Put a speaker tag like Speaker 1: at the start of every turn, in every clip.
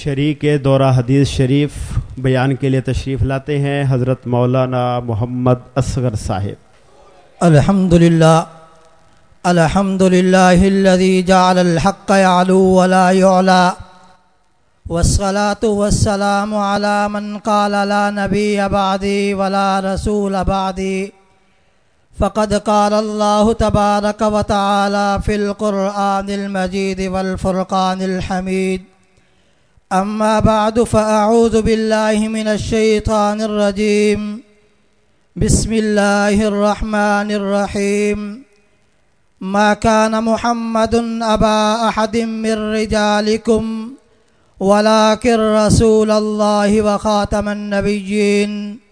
Speaker 1: شریک دورہ حدیث شریف بیان کے لیے تشریف لاتے ہیں حضرت مولانا محمد اصغر صاحب۔
Speaker 2: الحمدللہ الذی جعل الحق یعلو ولا یعلا والصلاة والسلام علی من قال لا نبی بعدی ولا رسول بعدی فقد قال اللہ تبارک وتعالی فی القرآن المجید والفرقان الحمید اما بعد فاعوذ باللہ من الشیطان الرجیم بسم اللہ الرحمن الرحیم ما كان محمد ابا احد من رجالکم ولكن رسول الله وخاتم النبيين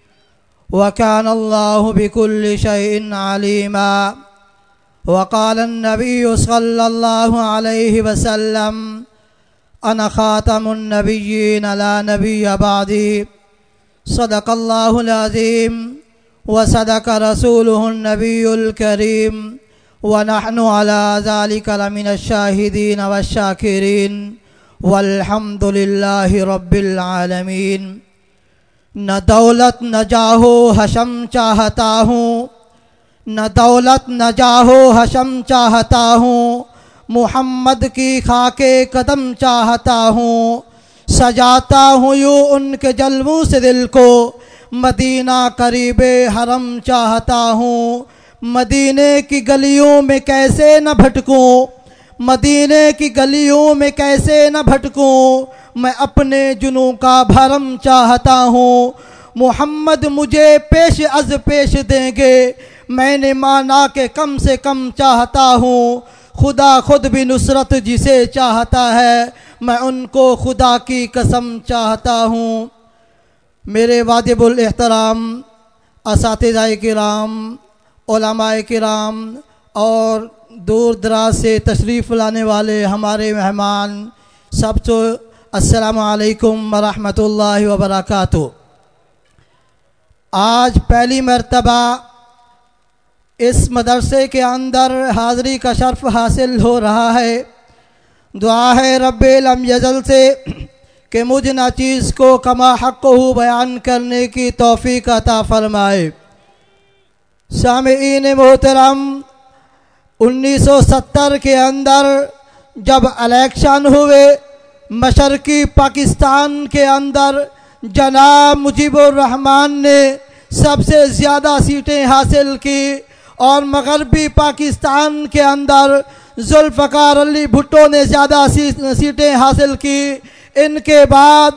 Speaker 2: وكان الله بكل شيء عليما وقال النبي صلى الله عليه وسلم أنا خاتم النبيين لا نبي بعدي صدق الله العظيم وصدق رسوله النبي الكريم ونحن على ذلك لمن الشاهدين والشاكرين والحمد للہ رب العالمین۔ نہ دولت نہ جاہو حشم چاہتا ہوں، نہ دولت نہ جاہو حشم چاہتا ہوں، محمد کی خاک قدم چاہتا ہوں، سجاتا ہوں یوں ان کے جلووں سے دل کو، مدینہ قریب حرم چاہتا ہوں، مدینے کی گلیوں میں کیسے نہ بھٹکوں، مدینے کی گلیوں میں کیسے نہ بھٹکوں، میں اپنے جنوں کا بھرم چاہتا ہوں، محمد مجھے پیش از پیش دیں گے، میں نے مانا کہ کم سے کم چاہتا ہوں، خدا خود بھی نصرت جسے چاہتا ہے، میں ان کو خدا کی قسم چاہتا ہوں۔ میرے واجب الاحترام اساتذہ کرام، علماء کرام اور دور دراز سے تشریف لانے والے ہمارے مہمان، سب کو السلام علیکم ورحمۃ اللہ وبرکاتہ۔ آج پہلی مرتبہ اس مدرسے کے اندر حاضری کا شرف حاصل ہو رہا ہے۔ دعا ہے رب لم یزل سے کہ مجھ ناچیز کو کما حق ہو بیان کرنے کی توفیق عطا فرمائے۔ سامعین محترم، 1970 کے اندر جب الیکشن ہوئے مشرقی پاکستان کے اندر، جناب مجیب الرحمن نے سب سے زیادہ سیٹیں حاصل کی، اور مغربی پاکستان کے اندر ذوالفقار علی بھٹو نے زیادہ سیٹیں حاصل کی۔ ان کے بعد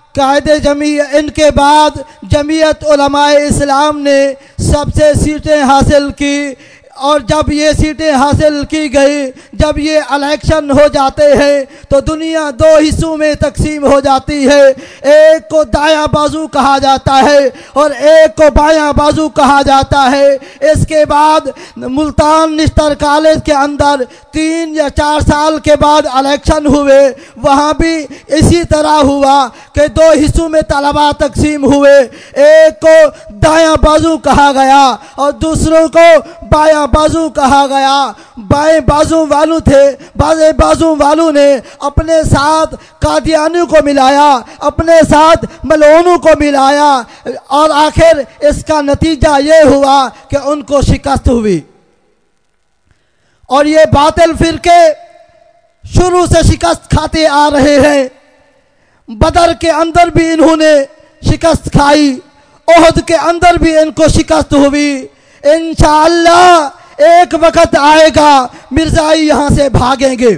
Speaker 2: جمعیت علماء اسلام نے سب سے سیٹیں حاصل کی، اور جب یہ سیٹیں حاصل کی گئی، جب یہ الیکشن ہو جاتے ہیں تو دنیا دو حصوں میں تقسیم ہو جاتی ہے، ایک کو دایاں بازو کہا جاتا ہے اور ایک کو بایاں بازو کہا جاتا ہے۔ اس کے بعد ملتان نشتر کالج کے اندر 3 یا 4 سال کے بعد الیکشن ہوئے، وہاں بھی اسی طرح ہوا کہ دو حصوں میں طلباء تقسیم ہوئے، ایک کو دایاں بازو کہا گیا اور دوسروں کو بایاں بازو کہا گیا۔ بائیں بازو والوں تھے، بائیں بازو والوں نے اپنے ساتھ قادیانیوں کو ملایا، اپنے ساتھ ملعونوں کو ملایا، اور آخر اس کا نتیجہ یہ ہوا کہ ان کو شکست ہوئی۔ اور یہ باطل فرقے شروع سے شکست کھاتے آ رہے ہیں۔ بدر کے اندر بھی انہوں نے شکست کھائی، احد کے اندر بھی ان کو شکست ہوئی۔ انشاءاللہ ایک وقت آئے گا مرزائی یہاں سے بھاگیں گے۔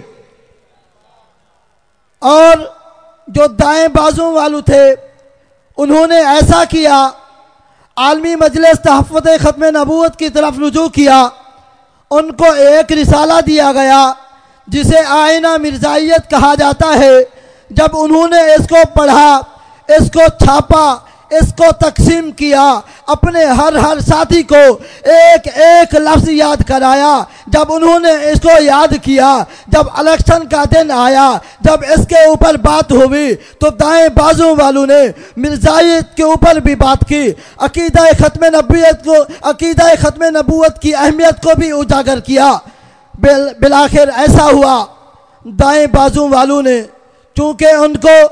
Speaker 2: اور جو دائیں بازوں والوں تھے انہوں نے ایسا کیا، عالمی مجلس تحفظ ختم نبوت کی طرف رجوع کیا، ان کو ایک رسالہ دیا گیا جسے آئینہ مرزائیت کہا جاتا ہے۔ جب انہوں نے اس کو پڑھا، اس کو چھاپا، اس کو تقسیم کیا، اپنے ہر ساتھی کو ایک ایک لفظ یاد کرایا۔ جب انہوں نے اس کو یاد کیا، جب الیکشن کا دن آیا، جب اس کے اوپر بات ہوئی تو دائیں بازوں والوں نے مرزائیت کے اوپر بھی بات کی، عقیدہ ختم نبوت کی اہمیت کو بھی اجاگر کیا۔ بالآخر ایسا ہوا، دائیں بازوں والوں نے چونکہ ان کو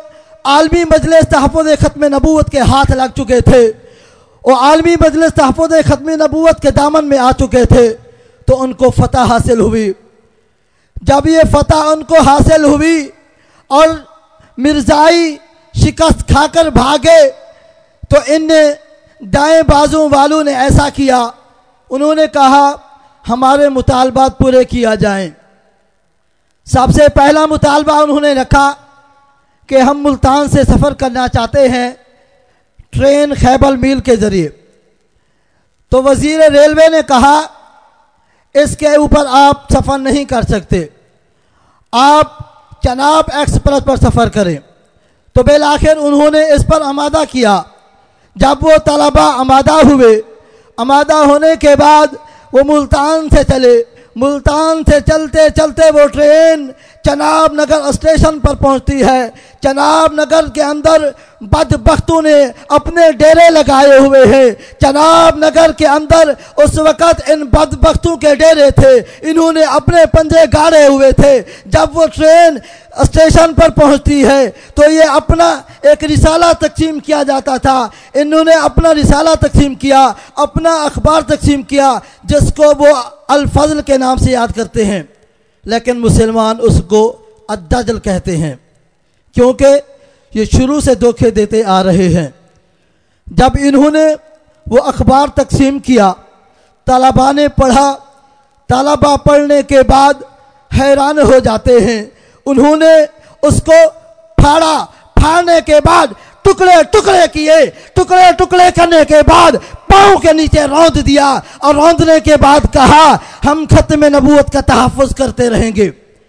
Speaker 2: عالمی مجلس تحفظ ختم نبوت کے ہاتھ لگ چکے تھے اور عالمی مجلس تحفظ ختم نبوت کے دامن میں آ چکے تھے تو ان کو فتح حاصل ہوئی. جب یہ فتح ان کو حاصل ہوئی اور مرزائی شکست کھا کر بھاگے تو ان نے دائیں بازو والوں نے ایسا کیا، انہوں نے کہا ہمارے مطالبات پورے کیا جائیں. سب سے پہلا مطالبہ انہوں نے رکھا کہ ہم ملتان سے سفر کرنا چاہتے ہیں ٹرین خیبر میل کے ذریعے. تو وزیر ریلوے نے کہا اس کے اوپر آپ سفر نہیں کر سکتے، آپ چناب ایکسپریس پر سفر کریں. تو بالآخر انہوں نے اس پر آمادہ کیا. جب وہ طلبہ آمادہ ہوئے، آمادہ ہونے کے بعد وہ ملتان سے چلے. ملتان سے چلتے چلتے وہ ٹرین چناب نگر اسٹیشن پر پہنچتی ہے. چناب نگر کے اندر بدبختوں نے اپنے ڈیرے لگائے ہوئے ہیں. چناب نگر کے اندر اس وقت ان بدبختوں کے ڈیرے تھے، انہوں نے اپنے پنجے گاڑے ہوئے تھے. جب وہ ٹرین اسٹیشن پر پہنچتی ہے تو یہ اپنا ایک رسالہ تقسیم کیا جاتا تھا. انہوں نے اپنا رسالہ تقسیم کیا، اپنا اخبار تقسیم کیا جس کو وہ الفضل کے نام سے یاد کرتے ہیں، لیکن مسلمان اس کو الدجل کہتے ہیں کیونکہ یہ شروع سے دھوکے دیتے آ رہے ہیں. جب انہوں نے وہ اخبار تقسیم کیا، طلباء نے پڑھا. طلباء پڑھنے کے بعد حیران ہو جاتے ہیں. انہوں نے اس کو پھاڑا، پھاڑنے کے بعد ٹکڑے ٹکڑے کیے. ٹکڑے ٹکڑے کرنے کے بعد پاؤں کے نیچے روند دیا اور روندنے کے بعد کہا ہم ختم نبوت کا تحفظ کرتے رہیں گے.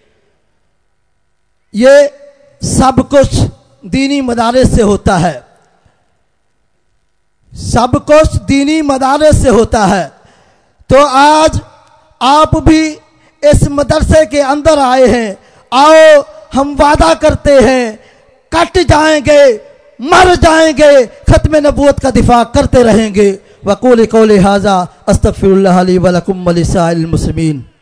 Speaker 2: یہ سب کچھ دینی مدارس سے ہوتا ہے، سب کچھ دینی مدارس سے ہوتا ہے. تو آج آپ بھی اس مدرسے کے اندر آئے ہیں. آؤ ہم وعدہ کرتے ہیں کٹ جائیں گے، مر جائیں گے، ختم نبوت کا دفاع کرتے رہیں گے. وقول قولی ھذا استغفر اللہ لی ولکم ولسائر المسلمین.